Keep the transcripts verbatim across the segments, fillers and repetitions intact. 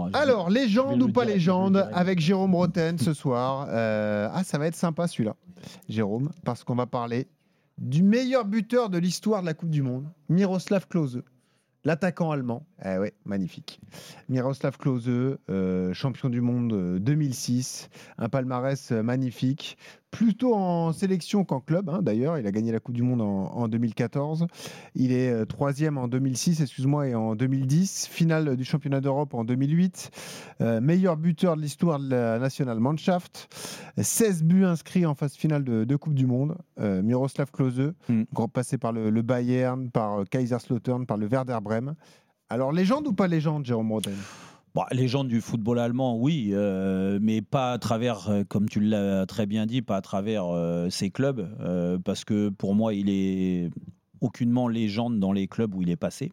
moi. Je Alors, vais- je légende vais ou le pas dire- je le légende dirai. avec Jérôme Roten ce soir. Euh, ah, ça va être sympa celui-là, Jérôme, parce qu'on va parler du meilleur buteur de l'histoire de la Coupe du Monde, Miroslav Klose. L'attaquant allemand, eh ouais, magnifique. Miroslav Klose, euh, champion du monde euh, deux mille six, un palmarès euh, magnifique, plutôt en sélection qu'en club. Hein, d'ailleurs, il a gagné la Coupe du Monde en, en deux mille quatorze. Il est euh, troisième en deux mille six, excuse-moi, et en deux mille dix. Finale du championnat d'Europe en deux mille huit. Euh, meilleur buteur de l'histoire de la Nationalmannschaft. seize buts inscrits en phase finale de, de Coupe du Monde. Euh, Miroslav Klose, Mm. grand passé par le, le Bayern, par euh, Kaiserslautern, par le Werder Bremen. Alors, légende ou pas légende, Jérôme Roten? Bon, légende du football allemand, oui, euh, mais pas à travers, euh, comme tu l'as très bien dit, pas à travers euh, ses clubs, euh, parce que pour moi, il est aucunement légende dans les clubs où il est passé.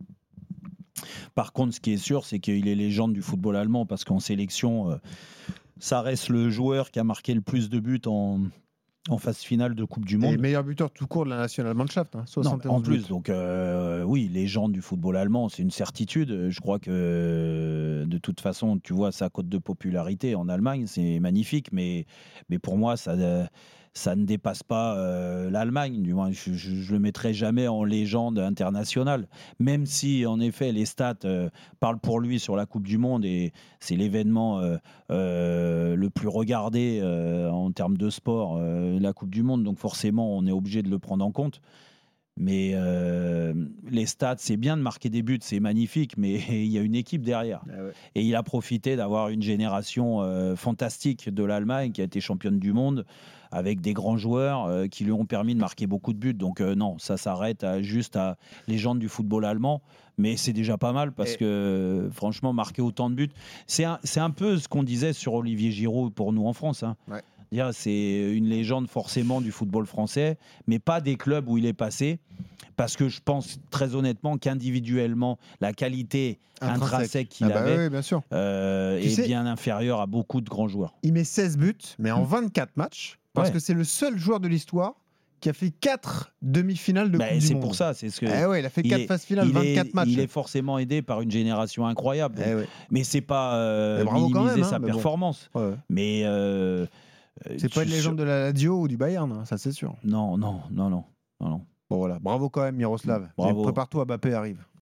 Par contre, ce qui est sûr, c'est qu'il est légende du football allemand, parce qu'en sélection, euh, ça reste le joueur qui a marqué le plus de buts en, en phase finale de Coupe du Et Monde. meilleur buteur tout court de la Nationalmannschaft, hein, Non, soixante et onze en plus, buts. donc euh, oui, légende du football allemand, c'est une certitude. Je crois que de toute façon, tu vois sa cote de popularité en Allemagne, c'est magnifique, mais, mais pour moi, ça, ça ne dépasse pas euh, l'Allemagne. Du moins, je ne le mettrai jamais en légende internationale, même si en effet les stats euh, parlent pour lui sur la Coupe du Monde et c'est l'événement euh, euh, le plus regardé euh, en termes de sport, euh, la Coupe du Monde. Donc forcément, on est obligé de le prendre en compte. Mais euh, les stats, c'est bien de marquer des buts, c'est magnifique, mais il y a une équipe derrière. Ah ouais. Et il a profité d'avoir une génération euh, fantastique de l'Allemagne qui a été championne du monde avec des grands joueurs euh, qui lui ont permis de marquer beaucoup de buts. Donc euh, non, ça s'arrête à, juste à légende du football allemand. Mais c'est déjà pas mal parce Et... que euh, franchement, marquer autant de buts, c'est un, c'est un peu ce qu'on disait sur Olivier Giroud pour nous en France. Hein. Ouais. C'est une légende forcément du football français, mais pas des clubs où il est passé. Parce que je pense très honnêtement qu'individuellement, la qualité Intrinsèque. intrinsèque qu'il Ah bah avait oui, bien sûr. euh, Tu est sais- bien inférieure à beaucoup de grands joueurs. Il met seize buts, mais en vingt-quatre matchs, parce Ouais. que c'est le seul joueur de l'histoire qui a fait quatre demi-finales de Bah, Coupe du c'est Monde. pour ça, c'est ce que. Eh ouais, il a fait il quatre est- phases finales, il est- vingt-quatre matchs. Il est forcément aidé par une génération incroyable. donc- Eh ouais. Mais c'est pas euh, Mais bravo quand minimiser même, hein, sa mais bon. performance. Ouais, ouais. Mais euh, euh, C'est pas je- une légende de la Lazio ou du Bayern, hein, ça c'est sûr. Non, non, non, non, non, non. Bon voilà, bravo quand même Miroslav. Bravo. Prépare-toi, Mbappé arrive.